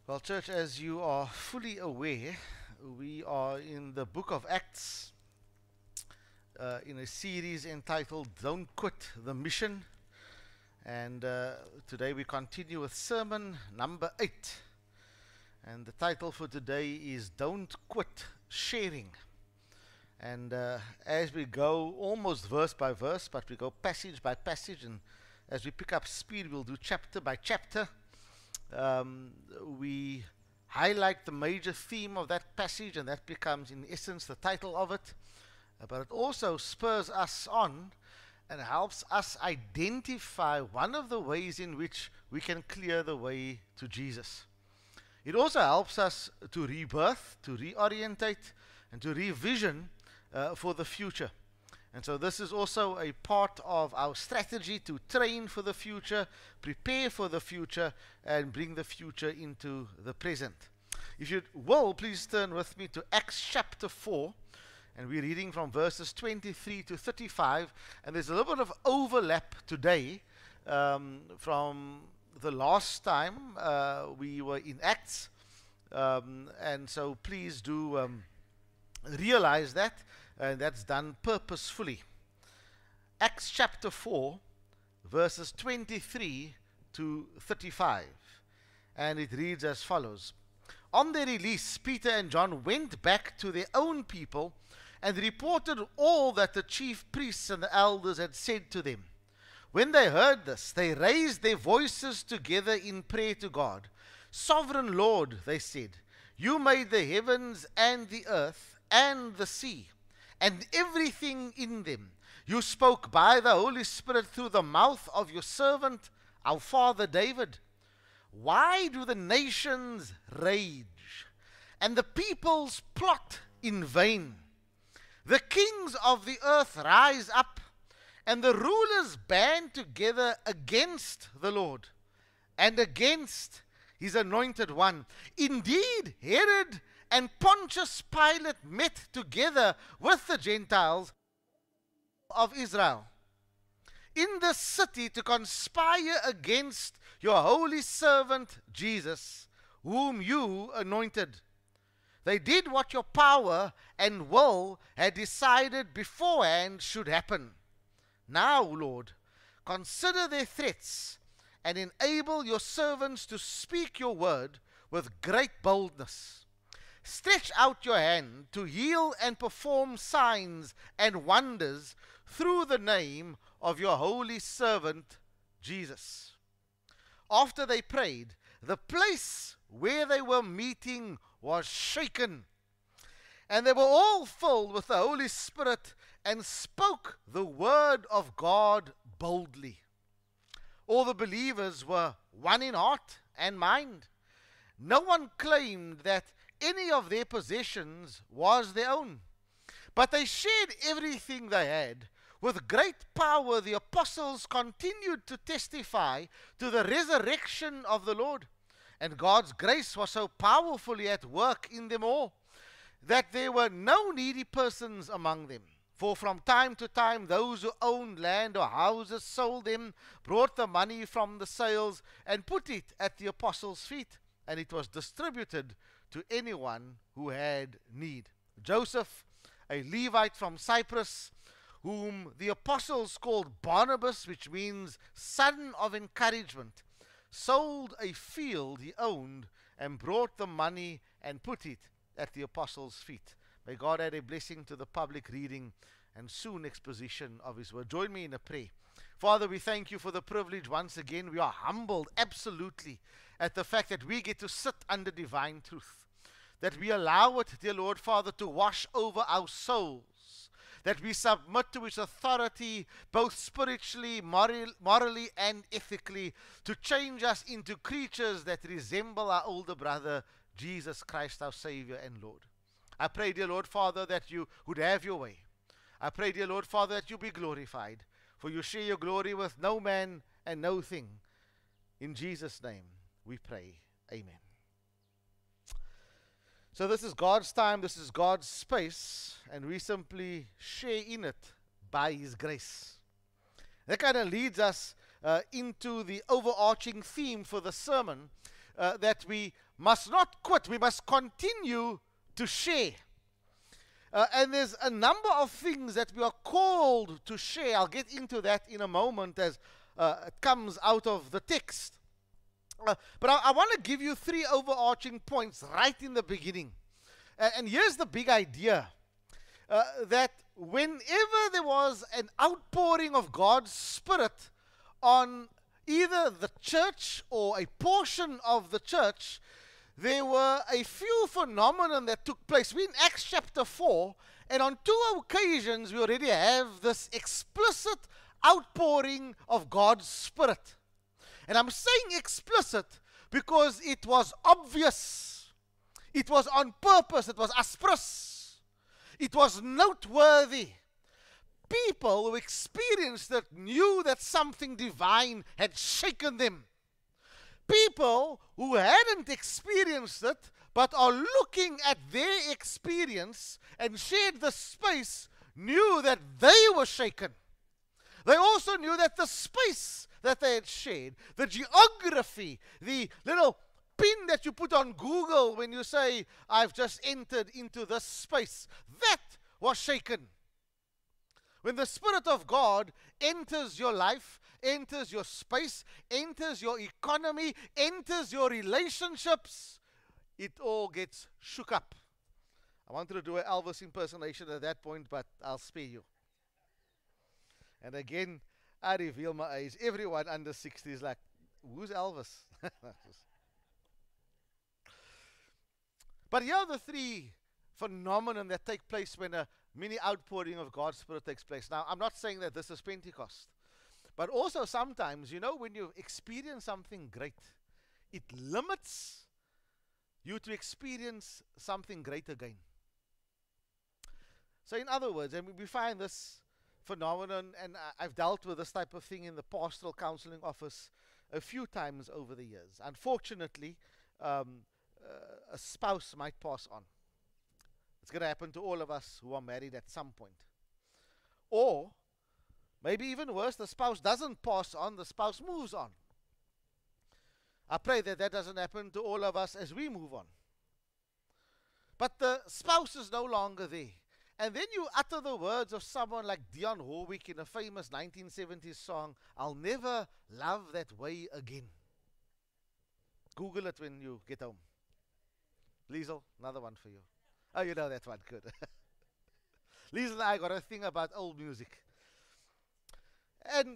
Well, church, as you are fully aware, we are in the book of Acts in a series entitled Don't Quit the Mission. And today we continue with sermon number 8. And the title for today is Don't Quit Sharing. And as we go almost verse by verse, but we go passage by passage, and as we pick up speed, we'll do chapter by chapter. We highlight the major theme of that passage, and that becomes in essence the title of it, but it also spurs us on and helps us identify one of the ways in which we can clear the way to Jesus. It also helps us to rebirth, to reorientate, and to revision for the future. And so this is also a part of our strategy to train for the future, prepare for the future, and bring the future into the present. If you will, please turn with me to Acts chapter 4, and we're reading from verses 23 to 35, and there's a little bit of overlap today from the last time we were in Acts, and so please do realize that. And that's done purposefully. Acts chapter 4, verses 23 to 35. And it reads as follows. On their release, Peter and John went back to their own people and reported all that the chief priests and the elders had said to them. When they heard this, they raised their voices together in prayer to God. Sovereign Lord, they said, you made the heavens and the earth and the sea, and everything in them. You spoke by the Holy Spirit through the mouth of your servant, our father David. Why do the nations rage, and the peoples plot in vain? The kings of the earth rise up, and the rulers band together against the Lord, and against his anointed one. Indeed, Herod and Pontius Pilate met together with the Gentiles of Israel in the city to conspire against your holy servant Jesus, whom you anointed. They did what your power and will had decided beforehand should happen. Now, Lord, consider their threats and enable your servants to speak your word with great boldness. Stretch out your hand to heal and perform signs and wonders through the name of your holy servant, Jesus. After they prayed, the place where they were meeting was shaken, and they were all filled with the Holy Spirit and spoke the word of God boldly. All the believers were one in heart and mind. No one claimed that any of their possessions was their own, but they shared everything they had. With great power the apostles continued to testify to the resurrection of the Lord, and God's grace was so powerfully at work in them all that there were no needy persons among them. For from time to time those who owned land or houses sold them, brought the money from the sales, and put it at the apostles' feet, and it was distributed to anyone who had need. Joseph, a Levite from Cyprus, whom the apostles called Barnabas, which means son of encouragement, sold a field he owned and brought the money and put it at the apostles' feet. May God add a blessing to the public reading and soon exposition of his word. Join me in a prayer. Father, we thank you for the privilege once again. We are humbled absolutely at the fact that we get to sit under divine truth, that we allow it, dear Lord Father, to wash over our souls, that we submit to its authority both spiritually, morally, and ethically, to change us into creatures that resemble our older brother, Jesus Christ, our Savior and Lord. I pray, dear Lord Father, that you would have your way. I pray, dear Lord Father, that you be glorified, for you share your glory with no man and no thing. In Jesus' name we pray. Amen. So this is God's time, this is God's space, and we simply share in it by his grace. That kind of leads us into the overarching theme for the sermon, that we must not quit. We must continue to share. And there's a number of things that we are called to share. I'll get into that in a moment as it comes out of the text. But I want to give you 3 overarching points right in the beginning. And here's the big idea. That whenever there was an outpouring of God's Spirit on either the church or a portion of the church, there were a few phenomena that took place. We're in Acts chapter 4, and on 2 occasions we already have this explicit outpouring of God's Spirit. And I'm saying explicit because it was obvious. It was on purpose. It was aspros. It was noteworthy. People who experienced it knew that something divine had shaken them. People who hadn't experienced it but are looking at their experience and shared the space knew that they were shaken. They also knew that the space that they had shared, the geography, the little pin that you put on Google when you say, I've just entered into this space, that was shaken. When the Spirit of God enters your life, enters your space, enters your economy, enters your relationships, it all gets shook up. I wanted to do an Elvis impersonation at that point, but I'll spare you. And again, I reveal my age. Everyone under 60 is like, who's Elvis? But here are the 3 phenomena that take place when a mini outpouring of God's Spirit takes place. Now, I'm not saying that this is Pentecost. But also sometimes, you know, when you experience something great, it limits you to experience something great again. So in other words, and we find this phenomenon, and I've dealt with this type of thing in the pastoral counseling office a few times over the years. Unfortunately, a spouse might pass on. It's going to happen to all of us who are married at some point. Or, maybe even worse, the spouse doesn't pass on, the spouse moves on. I pray that that doesn't happen to all of us as we move on. But the spouse is no longer there. And then you utter the words of someone like Dionne Warwick in a famous 1970s song, I'll never love that way again. Google it when you get home. Liesel, another one for you. Oh, you know that one, good. Liesel and I got a thing about old music. And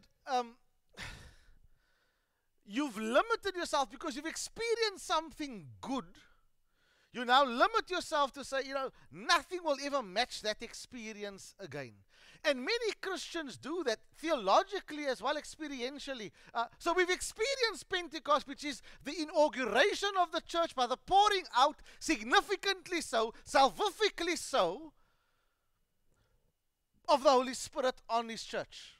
you've limited yourself because you've experienced something good. You now limit yourself to say, you know, nothing will ever match that experience again. And many Christians do that theologically as well, experientially. So we've experienced Pentecost, which is the inauguration of the church by the pouring out, significantly so, salvifically so, of the Holy Spirit on His church.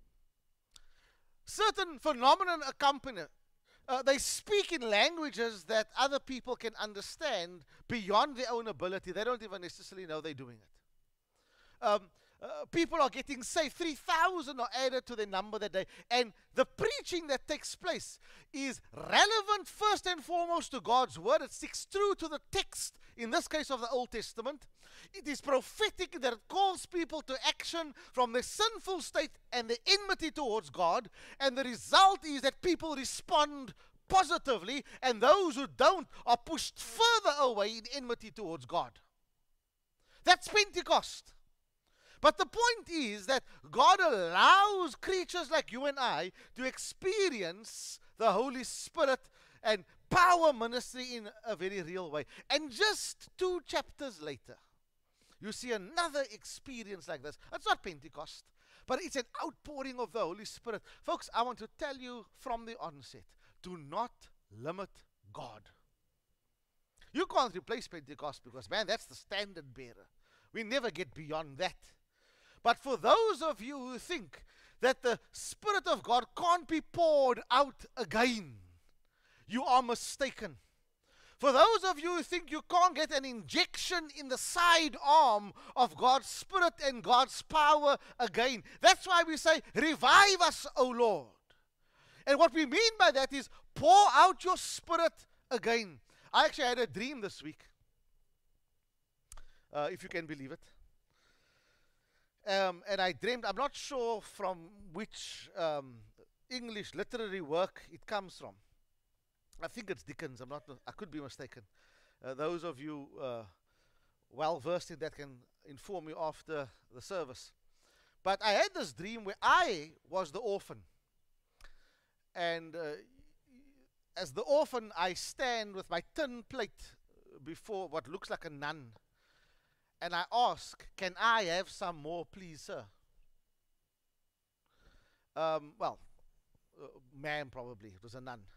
Certain phenomenon accompany it. They speak in languages that other people can understand beyond their own ability. They don't even necessarily know they're doing it. People are getting saved. 3,000 are added to the number that day. And the preaching that takes place is relevant first and foremost to God's word. It sticks true to the text, in this case of the Old Testament. It is prophetic that it calls people to action from their sinful state and their enmity towards God. And the result is that people respond positively, and those who don't are pushed further away in enmity towards God. That's Pentecost. But the point is that God allows creatures like you and I to experience the Holy Spirit and power ministry in a very real way. And just 2 chapters later, you see another experience like this. It's not Pentecost, but it's an outpouring of the Holy Spirit. Folks, I want to tell you from the onset, do not limit God. You can't replace Pentecost because, man, that's the standard bearer. We never get beyond that. But for those of you who think that the Spirit of God can't be poured out again, you are mistaken. For those of you who think you can't get an injection in the side arm of God's Spirit and God's power again, that's why we say, revive us, O Lord. And what we mean by that is pour out your Spirit again. I actually had a dream this week, if you can believe it. And I dreamed, I'm not sure from which English literary work it comes from. I think it's Dickens. I could be mistaken. Those of you well versed in that can inform me after the service. But I had this dream where I was the orphan. And as the orphan, I stand with my tin plate before what looks like a nun. And I ask, can I have some more, please, sir? Ma'am, probably. It was a nun.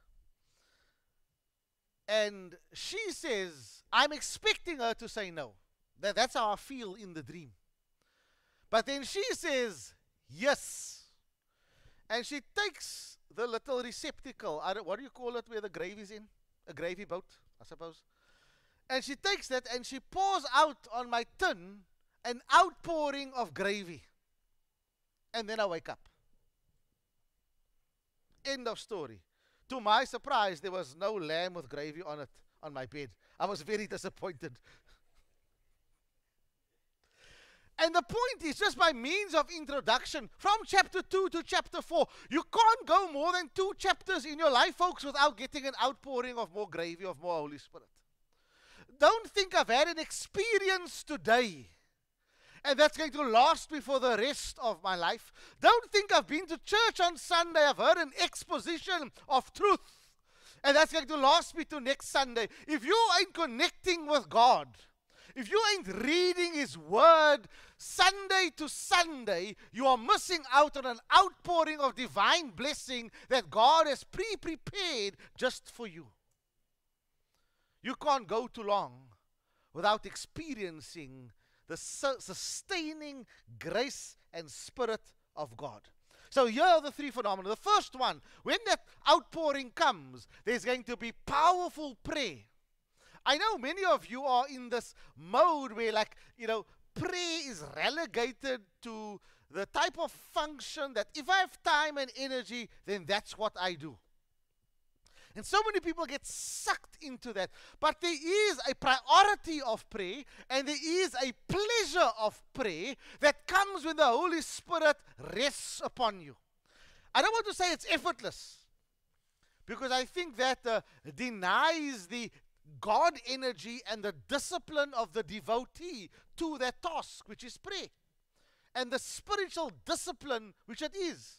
And she says, I'm expecting her to say no. That's how I feel in the dream. But then she says, yes. And she takes the little receptacle. What do you call it where the gravy's in? A gravy boat, I suppose. And she takes that and she pours out on my tin an outpouring of gravy. And then I wake up. End of story. To my surprise, there was no lamb with gravy on it on my bed. I was very disappointed. And the point is, just by means of introduction, from chapter 2 to chapter 4, you can't go more than 2 chapters in your life, folks, without getting an outpouring of more gravy, of more Holy Spirit. Don't think I've had an experience today and that's going to last me for the rest of my life. Don't think I've been to church on Sunday, I've heard an exposition of truth, and that's going to last me to next Sunday. If you ain't connecting with God, if you ain't reading His Word Sunday to Sunday, you are missing out on an outpouring of divine blessing that God has pre-prepared just for you. You can't go too long without experiencing the sustaining grace and Spirit of God. So here are the 3 phenomena. The first one, when that outpouring comes, there's going to be powerful prayer. I know many of you are in this mode where, prayer is relegated to the type of function that if I have time and energy, then that's what I do. And so many people get sucked into that. But there is a priority of prayer, and there is a pleasure of prayer that comes when the Holy Spirit rests upon you. I don't want to say it's effortless, because I think that denies the God energy and the discipline of the devotee to that task, which is prayer, and the spiritual discipline which it is.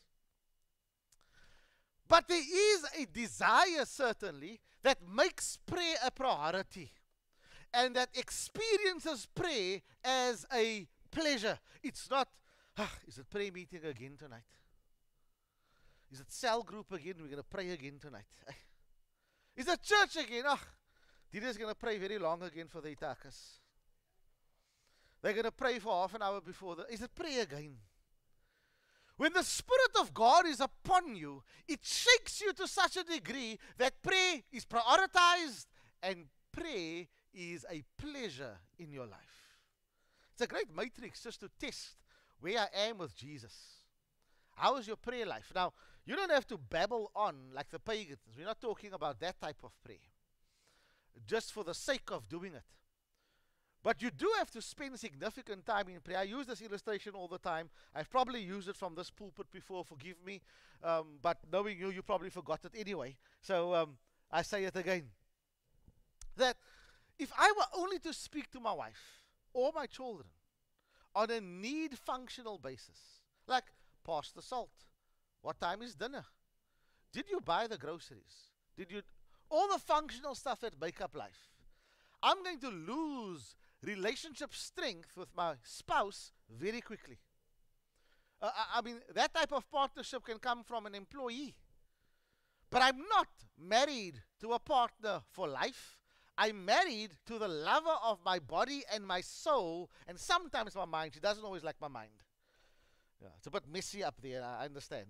But there is a desire, certainly, that makes prayer a priority and that experiences prayer as a pleasure. It's not, is it prayer meeting again tonight? Is it cell group again? We're going to pray again tonight. Is it church again? Dina's going to pray very long again for the Itakas. They're going to pray for half an hour before is it prayer again? When the Spirit of God is upon you, it shakes you to such a degree that prayer is prioritized and prayer is a pleasure in your life. It's a great matrix just to test where I am with Jesus. How is your prayer life? Now, you don't have to babble on like the pagans. We're not talking about that type of prayer, just for the sake of doing it. But you do have to spend significant time in prayer. I use this illustration all the time. I've probably used it from this pulpit before, forgive me. But knowing you, you probably forgot it anyway. So I say it again. That if I were only to speak to my wife or my children on a need functional basis, like, pass the salt. What time is dinner? Did you buy the groceries? All the functional stuff that make up life. I'm going to lose relationship strength with my spouse very quickly. That type of partnership can come from an employee. But I'm not married to a partner for life. I'm married to the lover of my body and my soul, and sometimes my mind. She doesn't always like my mind. Yeah, it's a bit messy up there, I understand.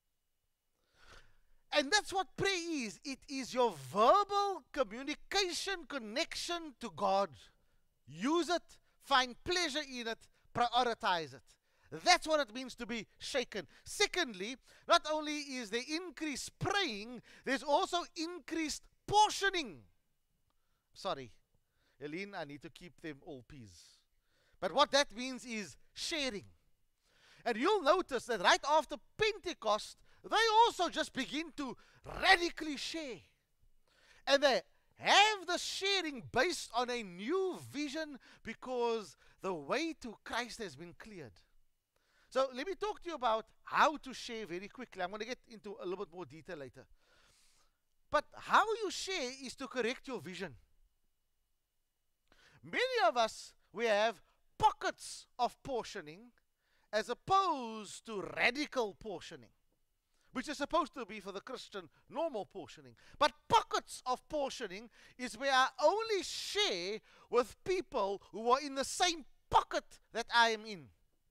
And that's what prayer is. It is your verbal communication, connection to God. Use it, find pleasure in it, prioritize it. That's what it means to be shaken. Secondly, not only is there increased praying, there's also increased portioning. Sorry, Helene, I need to keep them all P's. But what that means is sharing. And you'll notice that right after Pentecost, they also just begin to radically share. And they have the sharing based on a new vision because the way to Christ has been cleared. So let me talk to you about how to share very quickly. I'm going to get into a little bit more detail later. But how you share is to correct your vision. Many of us, we have pockets of portioning as opposed to radical portioning, which is supposed to be for the Christian normal portioning. But pockets of portioning is where I only share with people who are in the same pocket that I am in.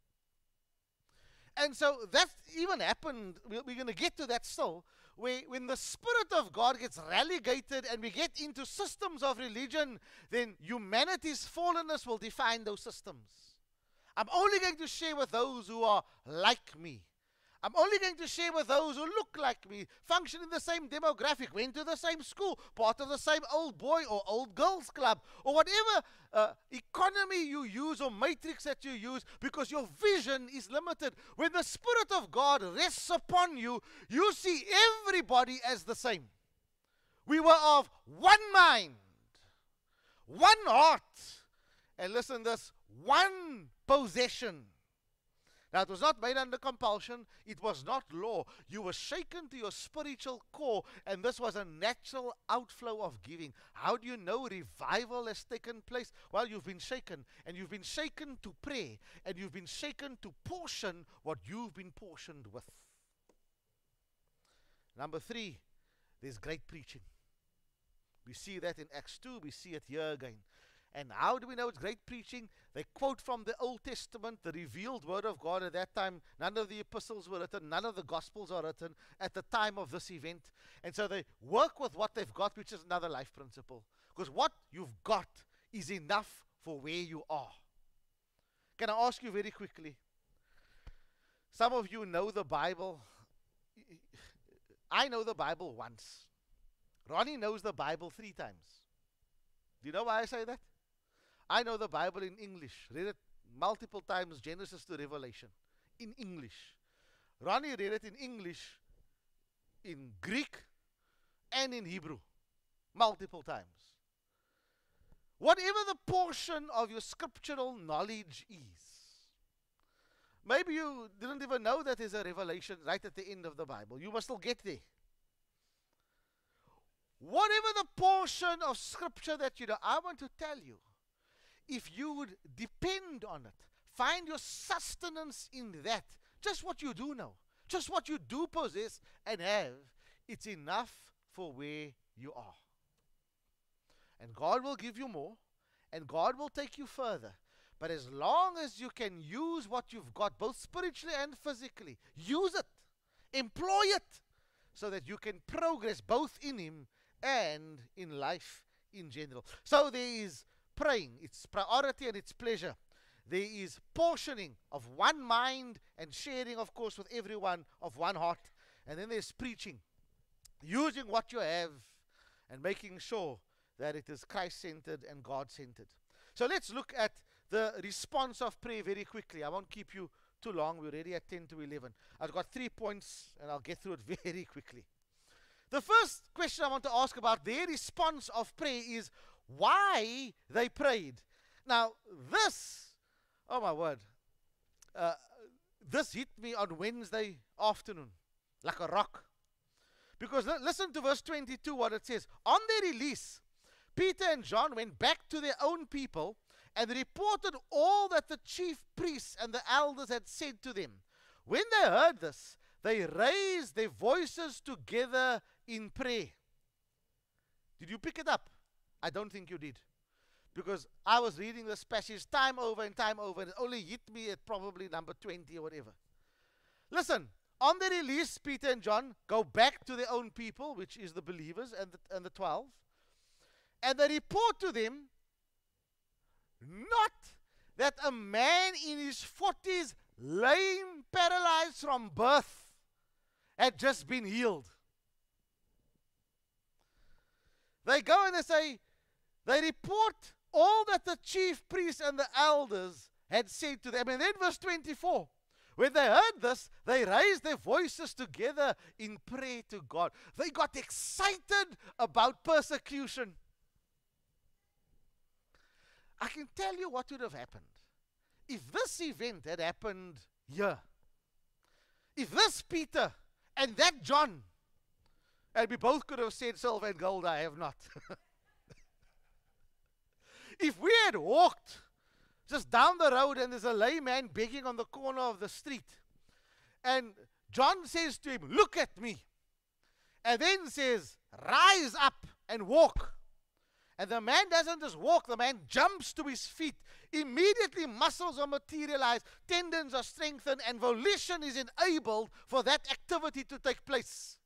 And so that even happened, we're going to get to that still, where when the Spirit of God gets relegated and we get into systems of religion, then humanity's fallenness will define those systems. I'm only going to share with those who are like me. I'm only going to share with those who look like me, function in the same demographic, went to the same school, part of the same old boy or old girls club, or whatever economy you use or matrix that you use, because your vision is limited. When the Spirit of God rests upon you, you see everybody as the same. We were of one mind, one heart, and listen to this, one possession. Now, it was not made under compulsion. It was not law. You were shaken to your spiritual core, and this was a natural outflow of giving. How do you know revival has taken place? Well, you've been shaken, and you've been shaken to pray, and you've been shaken to portion what you've been portioned with. Number 3, there's great preaching. We see that in Acts 2. We see it here again. And how do we know it's great preaching? They quote from the Old Testament, the revealed word of God at that time. None of the epistles were written. None of the gospels are written at the time of this event. And so they work with what they've got, which is another life principle. Because what you've got is enough for where you are. Can I ask you very quickly? Some of you know the Bible. I know the Bible once. Ronnie knows the Bible 3 times. Do you know why I say that? I know the Bible in English. Read it multiple times, Genesis to Revelation, in English. Ronnie read it in English, in Greek, and in Hebrew, multiple times. Whatever the portion of your scriptural knowledge is, maybe you didn't even know that there's a revelation right at the end of the Bible. You must still get there. Whatever the portion of scripture that you know, I want to tell you, if you would depend on it, find your sustenance in that, just what you do know, just what you do possess and have, it's enough for where you are. And God will give you more, and God will take you further. But as long as you can use what you've got, both spiritually and physically, use it, employ it, so that you can progress both in Him and in life in general. So there is praying, it's priority and it's pleasure. There is portioning of one mind and sharing, of course, with everyone of one heart. And then there's preaching, using what you have and making sure that it is Christ-centered and God-centered. So let's look at the response of prayer very quickly. I won't keep you too long. We're already at 10 to 11. I've got 3 points and I'll get through it very quickly. The first question I want to ask about their response of prayer is why they prayed. Now, this, oh my word, this hit me on Wednesday afternoon like a rock. Because listen to verse 22, what it says. On their release, Peter and John went back to their own people and reported all that the chief priests and the elders had said to them. When they heard this, they raised their voices together in prayer. Did you pick it up? I don't think you did. Because I was reading this passage time over and it only hit me at probably number 20 or whatever. Listen, on the release, Peter and John go back to their own people, which is the believers and the 12. And they report to them, not that a man in his 40s, lame, paralyzed from birth, had just been healed. They go and they say, they report all that the chief priests and the elders had said to them. And then verse 24. When they heard this, they raised their voices together in prayer to God. They got excited about persecution. I can tell you what would have happened. If this event had happened here, if this Peter and that John, and we both could have said, silver and gold I have not. If we had walked just down the road and there's a layman begging on the corner of the street, and John says to him, look at me, and then says, rise up and walk. And the man doesn't just walk, the man jumps to his feet. Immediately muscles are materialized, tendons are strengthened, and volition is enabled for that activity to take place.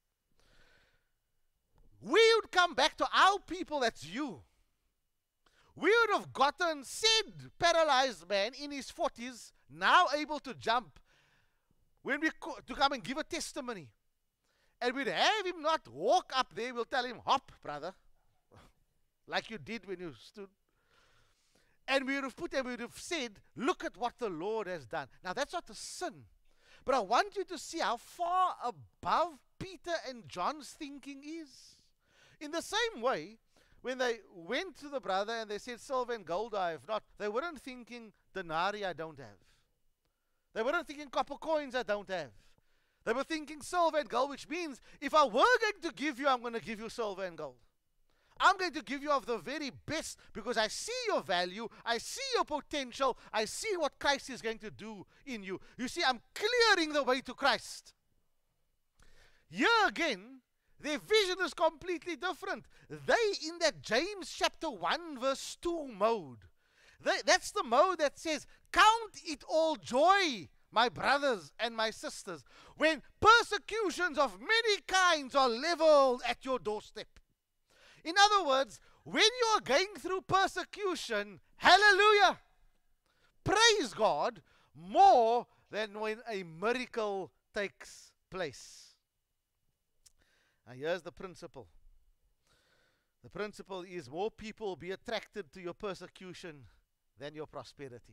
We would come back to our people, that's you. We would have gotten said paralyzed man in his 40s, now able to jump, when we to come and give a testimony. And we'd have him not walk up there, we'll tell him, hop, brother. Like you did when you stood. And we would have put him, we would have said, look at what the Lord has done. Now that's not a sin. But I want you to see how far above Peter and John's thinking is. In the same way, when they went to the brother and they said, silver and gold I have not, they weren't thinking, denarii I don't have. They weren't thinking copper coins I don't have. They were thinking silver and gold, which means if I were going to give you, I'm going to give you silver and gold. I'm going to give you of the very best because I see your value, I see your potential, I see what Christ is going to do in you. You see, I'm clearing the way to Christ. Here again, their vision is completely different. They, in that James chapter 1 verse 2 mode, that's the mode that says, count it all joy, my brothers and my sisters, when persecutions of many kinds are leveled at your doorstep. In other words, when you are going through persecution, hallelujah, praise God more than when a miracle takes place. Now here's the principle. The principle is more people will be attracted to your persecution than your prosperity.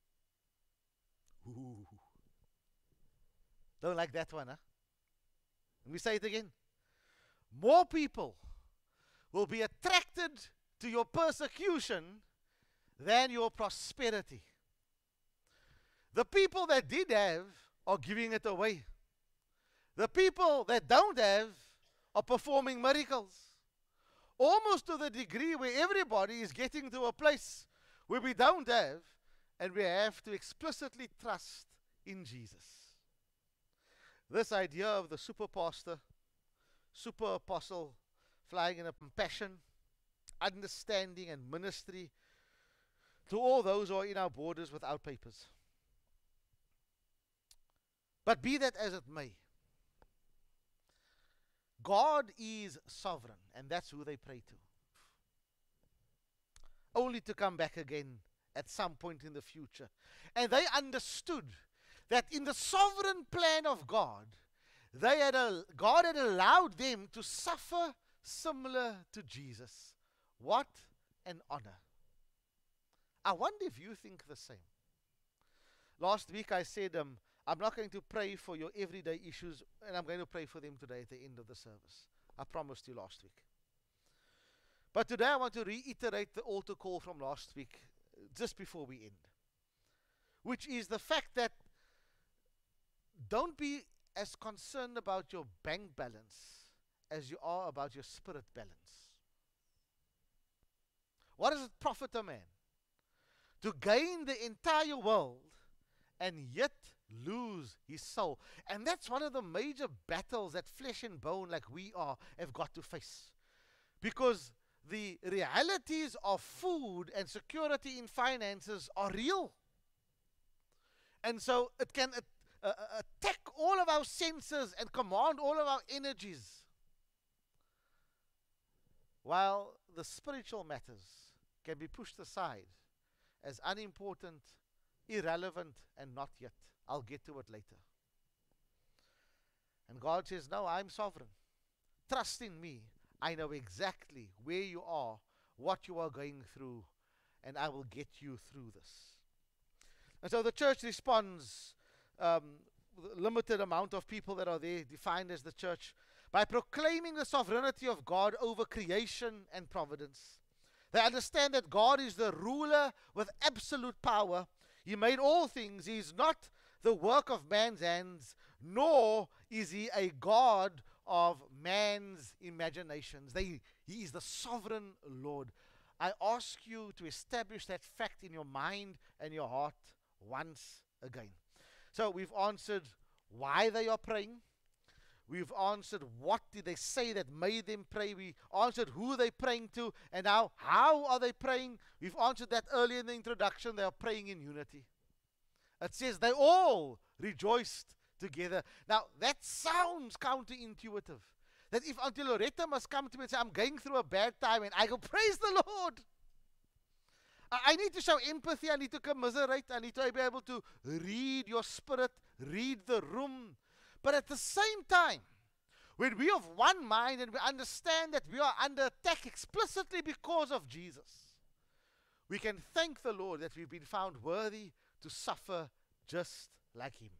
Ooh. Don't like that one, huh? Let me say it again. More people will be attracted to your persecution than your prosperity. The people that did have are giving it away. The people that don't have are performing miracles. Almost to the degree where everybody is getting to a place where we don't have, and we have to explicitly trust in Jesus. This idea of the super pastor, super apostle, flying in a compassion, understanding, and ministry to all those who are in our borders without papers. But be that as it may, God is sovereign, and that's who they pray to. Only to come back again at some point in the future. And they understood that in the sovereign plan of God, God had allowed them to suffer similar to Jesus. What an honor. I wonder if you think the same. Last week I said, I'm not going to pray for your everyday issues, and I'm going to pray for them today at the end of the service. I promised you last week. But today I want to reiterate the altar call from last week, just before we end, which is the fact that don't be as concerned about your bank balance as you are about your spirit balance. What does it profit a man to gain the entire world and yet lose his soul? And that's one of the major battles that flesh and bone like we are have got to face. Because the realities of food and security in finances are real. And so it can attack all of our senses and command all of our energies. While the spiritual matters can be pushed aside as unimportant, irrelevant, and not yet. I'll get to it later. And God says, no, I'm sovereign. Trust in me. I know exactly where you are, what you are going through, and I will get you through this. And so the church responds, the limited amount of people that are there, defined as the church, by proclaiming the sovereignty of God over creation and providence. They understand that God is the ruler with absolute power. He made all things. He is not the work of man's hands, nor is he a God of man's imaginations. He is the sovereign Lord. I ask you to establish that fact in your mind and your heart once again. So we've answered why they are praying. We've answered what did they say that made them pray. We answered who they're praying to. And now, how are they praying? We've answered that earlier in the introduction. They are praying in unity. It says they all rejoiced together. Now, that sounds counterintuitive. That if Auntie Loretta must come to me and say, I'm going through a bad time, and I go, praise the Lord. I need to show empathy. I need to commiserate. I need to be able to read your spirit, read the room. But at the same time, when we have one mind and we understand that we are under attack explicitly because of Jesus, we can thank the Lord that we've been found worthy to suffer just like him.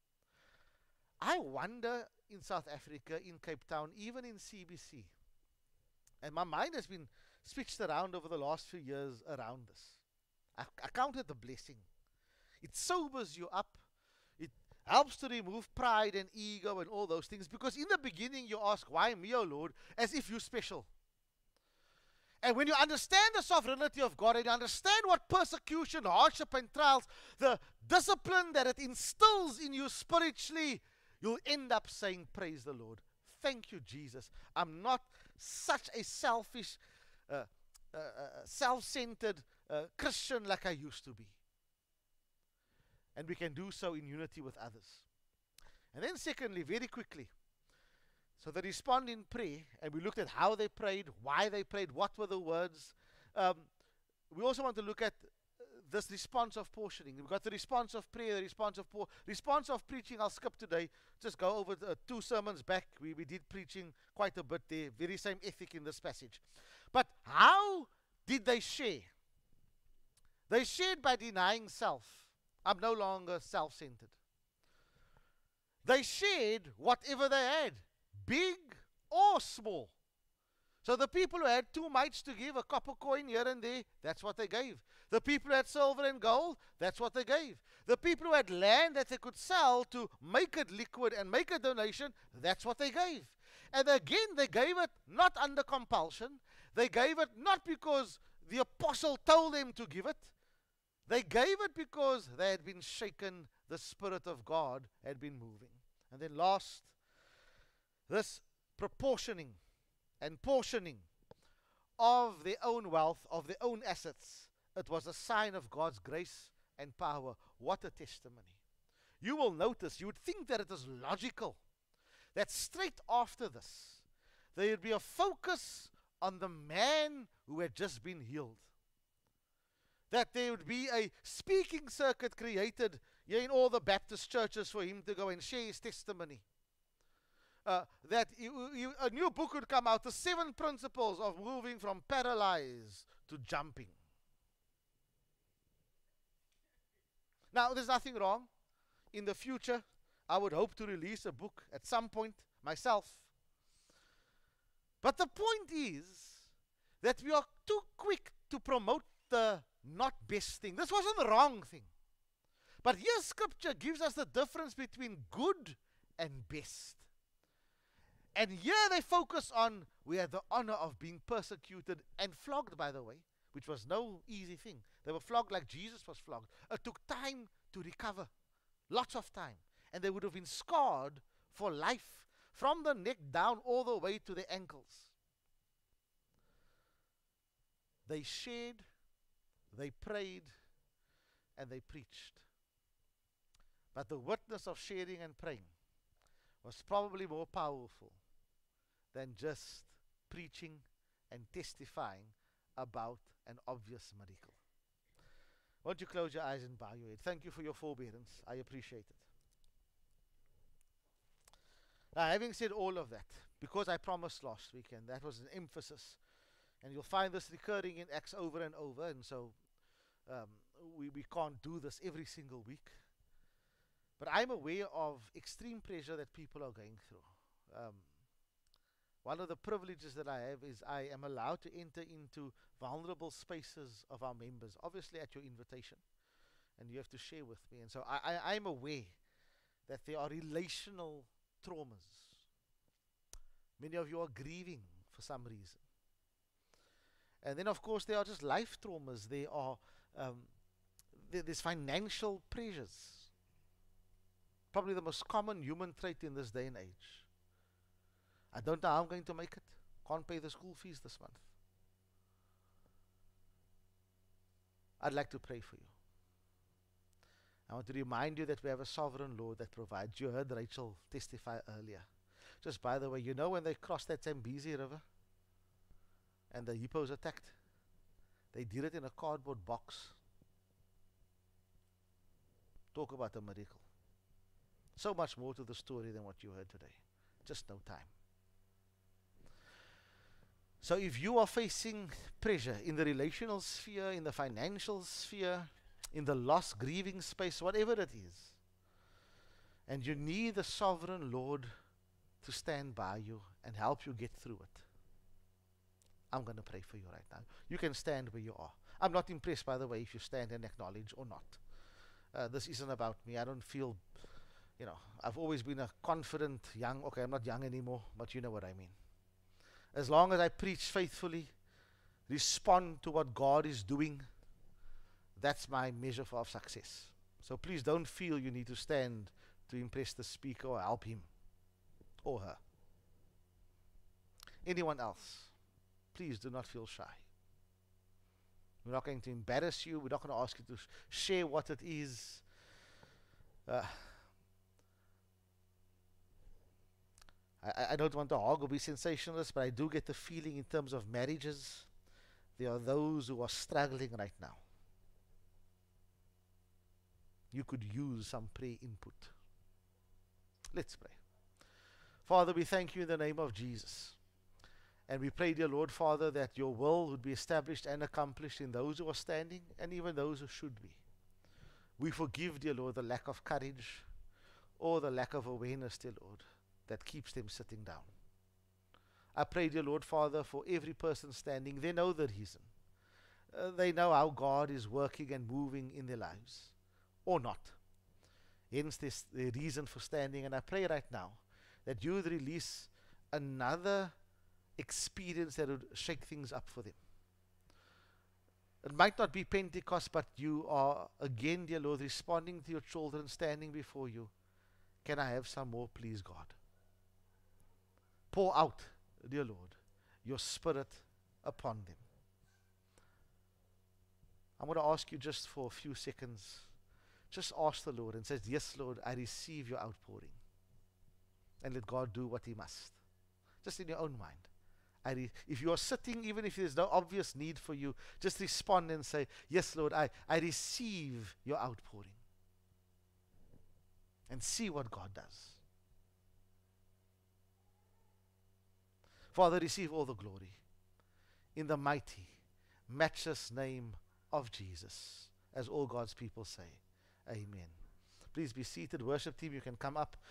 I wonder in South Africa, in Cape Town, even in CBC, and my mind has been switched around over the last few years around this. I count it a blessing. It sobers you up. It helps to remove pride and ego and all those things, because in the beginning you ask, why me, O Lord, as if you're special. And when you understand the sovereignty of God and you understand what persecution, hardship and trials, the discipline that it instills in you spiritually, you'll end up saying, praise the Lord. Thank you, Jesus. I'm not such a selfish, self-centered Christian like I used to be. And we can do so in unity with others. And then secondly, very quickly, so they respond in prayer, and we looked at how they prayed, why they prayed, what were the words. We also want to look at this response of portioning. We've got the response of prayer, the response of preaching. I'll skip today. Just go over the 2 sermons back. We did preaching quite a bit there. Very same ethic in this passage. But how did they share? They shared by denying self. I'm no longer self-centered. They shared whatever they had, big or small. So the people who had 2 mites to give, a copper coin here and there, that's what they gave. The people who had silver and gold, that's what they gave. The people who had land that they could sell to make it liquid and make a donation, that's what they gave. And again, they gave it not under compulsion. They gave it not because the apostle told them to give it. They gave it because they had been shaken. The Spirit of God had been moving. And then last, this proportioning and portioning of their own wealth, of their own assets. It was a sign of God's grace and power. What a testimony. You will notice, you would think that it is logical, that straight after this, there would be a focus on the man who had just been healed. That there would be a speaking circuit created here in all the Baptist churches for him to go and share his testimony. That a new book would come out, the 7 principles of moving from paralyzed to jumping. Now, there's nothing wrong. In the future, I would hope to release a book at some point myself. But the point is that we are too quick to promote the not best thing. This wasn't the wrong thing. But here Scripture gives us the difference between good and best. And here they focus on, we had the honor of being persecuted and flogged, by the way, which was no easy thing. They were flogged like Jesus was flogged. It took time to recover, lots of time. And they would have been scarred for life, from the neck down all the way to the ankles. They shared, they prayed, and they preached. But the witness of sharing and praying was probably more powerful than just preaching and testifying about an obvious miracle. Won't you close your eyes and bow your head? Thank you for your forbearance. I appreciate it. Now, having said all of that, Because I promised last week, and that was an emphasis. And you'll find this recurring in Acts over and over, and so we can't do this every single week. But I'm aware of extreme pressure that people are going through. Um, One of the privileges that I have is I am allowed to enter into vulnerable spaces of our members, obviously at your invitation, and you have to share with me. And so I'm aware that there are relational traumas. Many of you are grieving for some reason. And then, of course, there are just life traumas. There's financial pressures. Probably the most common human trait in this day and age. I don't know how I'm going to make it. Can't pay the school fees this month. I'd like to pray for you. I want to remind you that we have a sovereign Lord that provides. You heard Rachel testify earlier. Just by the way, you know when they crossed that Zambezi River and the hippos attacked, they did it in a cardboard box. Talk about a miracle. So much more to the story than what you heard today. Just no time. So if you are facing pressure in the relational sphere, in the financial sphere, in the loss grieving space, whatever it is, and you need the sovereign Lord to stand by you and help you get through it, I'm going to pray for you right now. You can stand where you are. I'm not impressed, by the way, if you stand and acknowledge or not. This isn't about me. I don't feel, I've always been a confident, young, okay, I'm not young anymore, but you know what I mean. As long as I preach faithfully, respond to what God is doing, that's my measure of success. So please don't feel you need to stand to impress the speaker or help him or her. Anyone else, please do not feel shy. We're not going to embarrass you. We're not going to ask you to share what it is. I don't want to hog or be sensationalist, but I do get the feeling in terms of marriages, there are those who are struggling right now. You could use some prayer input. Let's pray. Father, we thank you in the name of Jesus. And we pray, dear Lord, Father, that your will would be established and accomplished in those who are standing and even those who should be. We forgive, dear Lord, the lack of courage or the lack of awareness, dear Lord, that keeps them sitting down. I pray, dear Lord, Father, for every person standing. They know the reason. They know how God is working and moving in their lives, or not. Hence, this the reason for standing. And I pray right now that you would release another experience that would shake things up for them. It might not be Pentecost, but you are again, dear Lord, responding to your children standing before you. Can I have some more, please, God? Pour out, dear Lord, your Spirit upon them. I'm going to ask you just for a few seconds. Just ask the Lord and say, yes, Lord, I receive your outpouring. And let God do what he must. Just in your own mind. If you are sitting, even if there's no obvious need for you, just respond and say, yes, Lord, I receive your outpouring. And see what God does. Father, receive all the glory. In the mighty, matchless name of Jesus. As all God's people say, amen. Please be seated. Worship team, you can come up.